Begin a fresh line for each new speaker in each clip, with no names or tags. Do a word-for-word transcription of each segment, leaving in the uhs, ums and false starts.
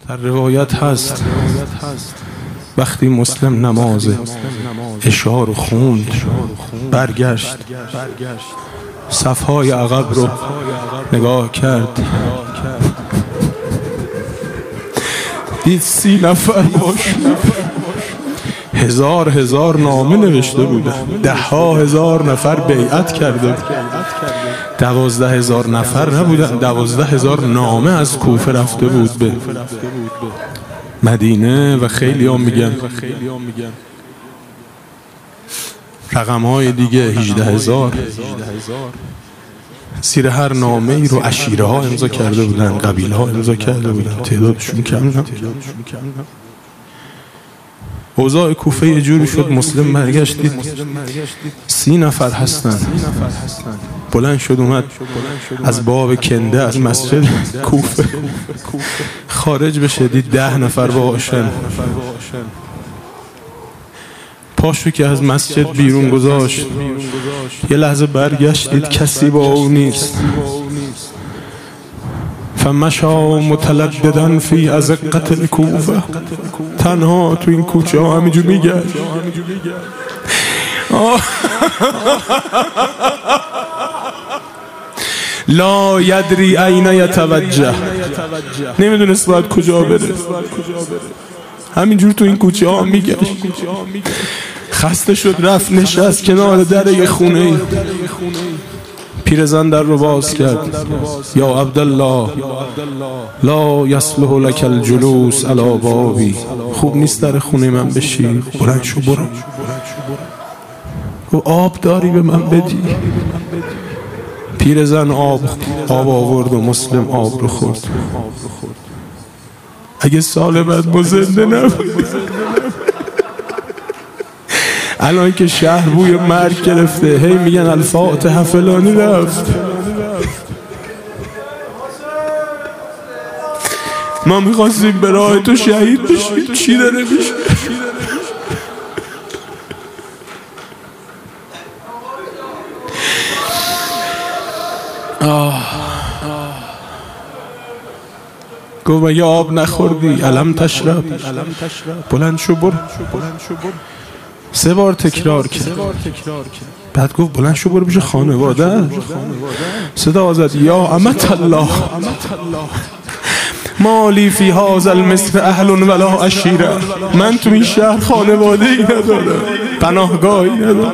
در روایت هست وقتی مسلم نماز عشا رو خوند برگشت صفهای عقب رو نگاه کرد دید سی نفر باش هزار هزار نامه نوشته بودن ده ها هزار نفر بیعت کرده بود دوازده هزار نفر نبودن دوازده هزار نامه از کوفه رفته بود به مدینه و خیلی هم میگن رقم های دیگه هجده هزار زیر هر نامه ای رو عشیره ها امضا کرده بودن قبیله ها امضا کرده بودن تعدادشون کم نه اوضاع کوفه یه جوری شد مسلم برگشت دید سی نفر هستن بلند شد اومد از باب کنده از مسجد کوفه خارج بشه دید ده نفر باشن پاشو که از مسجد بیرون گذاشت یه لحظه برگشت دید کسی با او نیست فمشا متلددن فی ازقة الکوفه تنها تو این کوچه ها همینجور میگرد لا یدری این یتوجه نمیدونست باید کجا بره همینجور تو این کوچه ها میگشت خسته شد رفت نشست کنار در یه خونه پیرزن در رو باز کرد یا عبدالله لا یصلح لک الجلوس علی بابی خوب نیست در خونه من بشی بلند شو برو و آب داری به من بدی پیرزن آب آب آورد و مسلم آب رو خورد اگه سال بعد ما زنده نبود الان که شهر بوی مرگ گرفته هی میگن الفاتحه فلانی رفت ما میخواستیم به راه تو شهید بشیم چی داره میشه گفت مگه آب نخوردی علم تشرب بلند شو برو سه بار تکرار کرد بعد گفت بلند شو برو پیش خانواده صدا زد یا امت الله مالی فی هذا المصر اهل ولا عشیره من تو این شهر خانواده ای ندارم پناهگاهی ندارم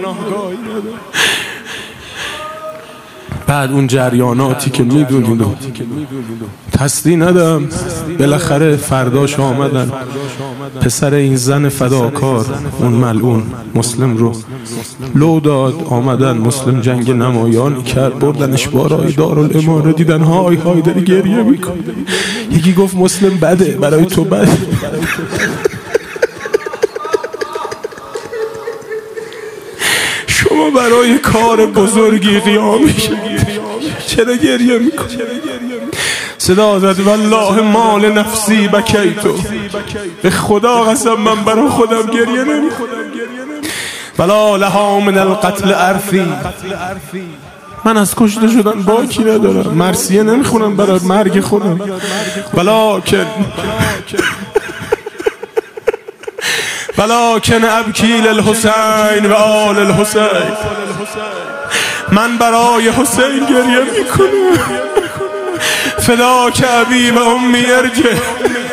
بعد اون جریاناتی که میدونید تصدیح ندم بالاخره فرداش آمدن پسر این زن فداکار اون ملعون مسلم رو لو داد آمدن مسلم جنگ نمایانی کرد بردنش بارای دارالاماره دیدن های های داری گریه میکن یکی گفت مسلم بده برای تو بده شما برای کار بزرگی قیام میشه چرا گریه میکنی صدا زد والله مال نفسی بکیتو به خدا قسم من برای خودم گریه نمیکنم ولا لها من القتل ارثی من از کشته شدن باکی ندارم مرثیه نمیخونم برای مرگ خودم ولکن ولکن ابکی للحسین و آل الحسین من برای حسین گریه میکنم فداک ابی و امی ارجع